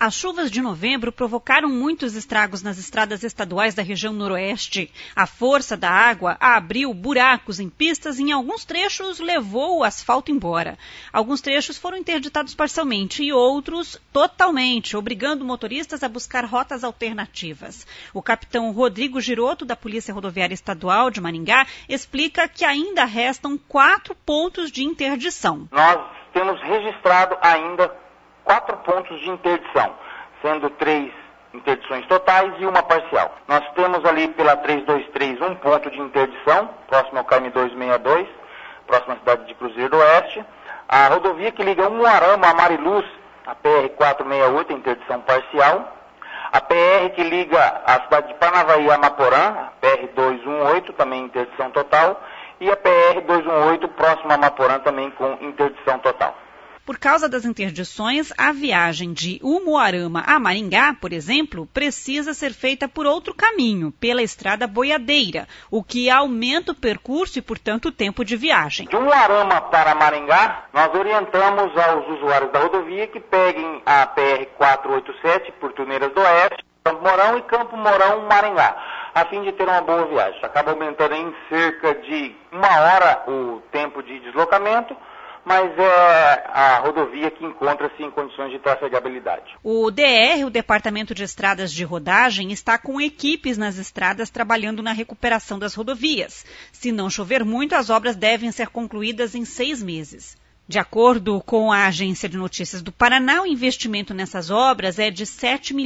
As chuvas de novembro provocaram muitos estragos nas estradas estaduais da região noroeste. A força da água abriu buracos em pistas e em alguns trechos levou o asfalto embora. Alguns trechos foram interditados parcialmente e outros totalmente, obrigando motoristas a buscar rotas alternativas. O capitão Rodrigo Giroto, da Polícia Rodoviária Estadual de Maringá, explica que ainda restam 4 pontos de interdição. Nós temos registrado ainda 4 pontos de interdição, sendo 3 interdições totais e uma parcial. Nós temos ali pela 323 um ponto de interdição, próximo ao KM 262, próximo à cidade de Cruzeiro do Oeste. A rodovia que liga Umuarama a Mariluz, a PR 468, interdição parcial. A PR que liga a cidade de Paranavaí a Amaporã, a PR 218, também interdição total. E a PR 218, próximo a Amaporã, também com interdição total. Por causa das interdições, a viagem de Umuarama a Maringá, por exemplo, precisa ser feita por outro caminho, pela estrada boiadeira, o que aumenta o percurso e, portanto, o tempo de viagem. De Umuarama para Maringá, nós orientamos aos usuários da rodovia que peguem a PR 487 por Tuneiras do Oeste, Campo Mourão e Campo Mourão, Maringá, a fim de ter uma boa viagem. Acaba aumentando em cerca de 1 hora o tempo de deslocamento, mas é a rodovia que encontra-se em condições de trafegabilidade. O DR, o Departamento de Estradas de Rodagem, está com equipes nas estradas trabalhando na recuperação das rodovias. Se não chover muito, as obras devem ser concluídas em 6 meses. De acordo com a Agência de Notícias do Paraná, o investimento nessas obras é de R$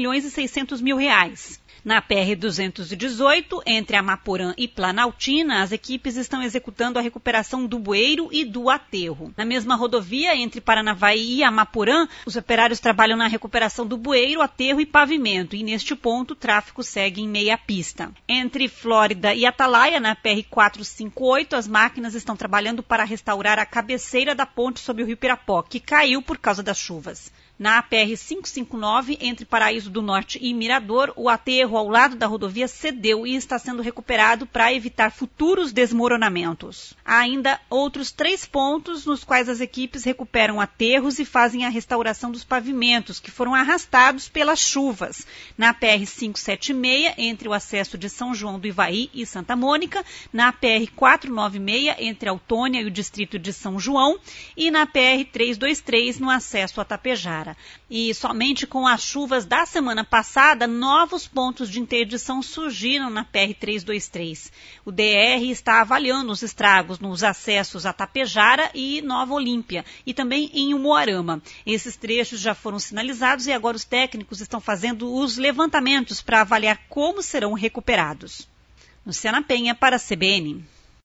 7.600.000. Na PR-218, entre Amaporã e Planaltina, as equipes estão executando a recuperação do bueiro e do aterro. Na mesma rodovia, entre Paranavaí e Amaporã, os operários trabalham na recuperação do bueiro, aterro e pavimento, e neste ponto o tráfego segue em meia pista. Entre Flórida e Atalaia, na PR-458, as máquinas estão trabalhando para restaurar a cabeceira da ponte sobre o Rio Pirapó, que caiu por causa das chuvas. Na PR-559, entre Paraíso do Norte e Mirador, o aterro ao lado da rodovia cedeu e está sendo recuperado para evitar futuros desmoronamentos. Há ainda outros 3 pontos nos quais as equipes recuperam aterros e fazem a restauração dos pavimentos, que foram arrastados pelas chuvas. Na PR-576, entre o acesso de São João do Ivaí e Santa Mônica, na PR-496, entre Autônia e o distrito de São João, e na PR-323, no acesso a Tapejara. E somente com as chuvas da semana passada, novos pontos de interdição surgiram na PR-323. O DR está avaliando os estragos nos acessos a Tapejara e Nova Olímpia, e também em Umuarama. Esses trechos já foram sinalizados e agora os técnicos estão fazendo os levantamentos para avaliar como serão recuperados. Luciana Penha para a CBN.